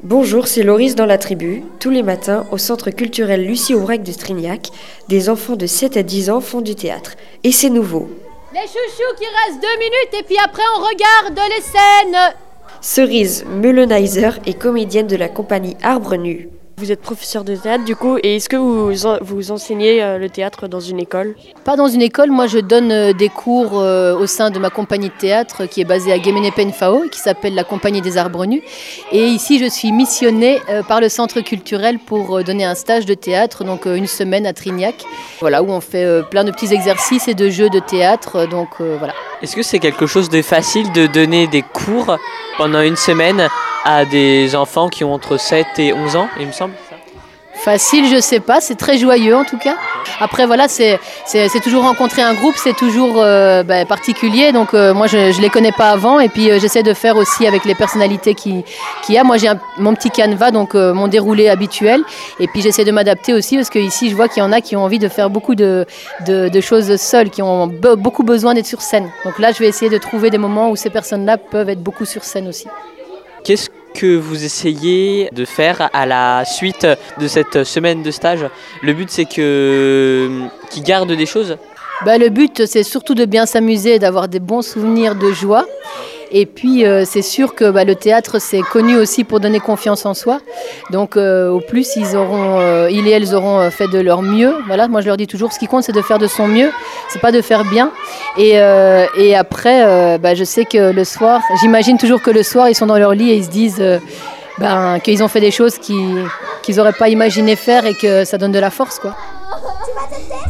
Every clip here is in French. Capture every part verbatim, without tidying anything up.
Bonjour, c'est Loris dans la tribu. Tous les matins, au centre culturel Lucie Aubrac de Strignac, des enfants de sept à dix ans font du théâtre. Et c'est nouveau. Les chouchous qui restent deux minutes et puis après on regarde les scènes. Cerise Müllenizer est comédienne de la compagnie Arbre Nu. Vous êtes professeur de théâtre du coup, et est-ce que vous, en, vous enseignez euh, le théâtre dans une école ? Pas dans une école, moi je donne euh, des cours euh, au sein de ma compagnie de théâtre qui est basée à Guéméné-Penfao, qui s'appelle la Compagnie des Arbres Nus. Et ici je suis missionnée euh, par le centre culturel pour euh, donner un stage de théâtre, donc euh, une semaine à Trignac, voilà, où on fait euh, plein de petits exercices et de jeux de théâtre, donc euh, voilà. Est-ce que c'est quelque chose de facile de donner des cours pendant une semaine à des enfants qui ont entre sept et onze ans, il me semble? Facile, je sais pas, c'est très joyeux en tout cas. Après voilà, c'est, c'est, c'est toujours rencontrer un groupe, c'est toujours euh, bah, particulier, donc euh, moi je ne les connais pas avant et puis euh, j'essaie de faire aussi avec les personnalités qui, qu'il y a. Moi j'ai un, mon petit canevas, donc euh, mon déroulé habituel, et puis j'essaie de m'adapter aussi parce qu'ici je vois qu'il y en a qui ont envie de faire beaucoup de, de, de choses seules, qui ont be- beaucoup besoin d'être sur scène. Donc là je vais essayer de trouver des moments où ces personnes-là peuvent être beaucoup sur scène aussi. Qu'est-ce que vous essayez de faire à la suite de cette semaine de stage? Le but, c'est que qu'ils gardent des choses. Bah, le but, c'est surtout de bien s'amuser et d'avoir des bons souvenirs de joie. Et puis, euh, c'est sûr que bah, le théâtre, c'est connu aussi pour donner confiance en soi. Donc, euh, au plus, ils, auront, euh, ils et elles auront fait de leur mieux. Voilà, moi, je leur dis toujours, ce qui compte, c'est de faire de son mieux. C'est pas de faire bien. Et, euh, et après, euh, bah, je sais que le soir, j'imagine toujours que le soir, ils sont dans leur lit et ils se disent euh, ben, qu'ils ont fait des choses qu'ils, qu'ils n'auraient pas imaginé faire et que ça donne de la force, quoi. Tu vas te taire?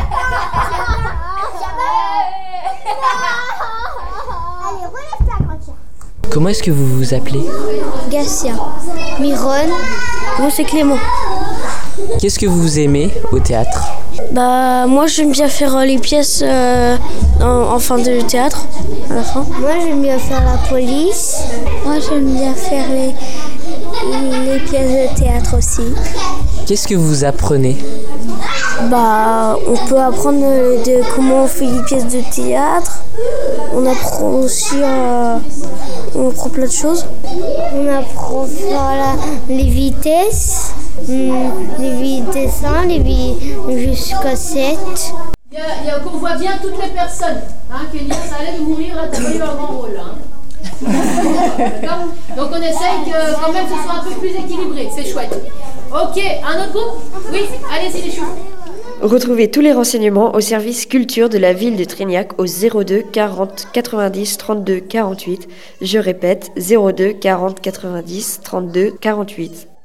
Allez, relève-toi, grand-chien. Comment est-ce que vous vous appelez ? Gatien, Miron, moi c'est Clément. Qu'est-ce que vous aimez au théâtre ? Bah moi j'aime bien faire euh, les pièces euh, en, en fin de théâtre, à la fin. Moi j'aime bien faire la police. Moi j'aime bien faire les, les pièces de théâtre aussi. Qu'est-ce que vous apprenez ? Bah on peut apprendre de comment on fait les pièces de théâtre. On apprend aussi, euh, on apprend plein de choses. On apprend voilà, les vitesses, les vitesses un, les vitesses jusqu'à sept. Il y a, il y a, qu'on voit bien toutes les personnes. Hein, Kélia, ça allait de mourir, là, t'as pas eu un grand rôle. Hein. D'accord ? Donc on essaye que quand même ce soit un peu plus équilibré, c'est chouette. Ok, un autre groupe ? Oui, allez-y les choux. Retrouvez tous les renseignements au service culture de la ville de Trignac au zéro deux quarante quatre-vingt-dix trente-deux quarante-huit. Je répète, zéro deux quarante quatre-vingt-dix trente-deux quarante-huit.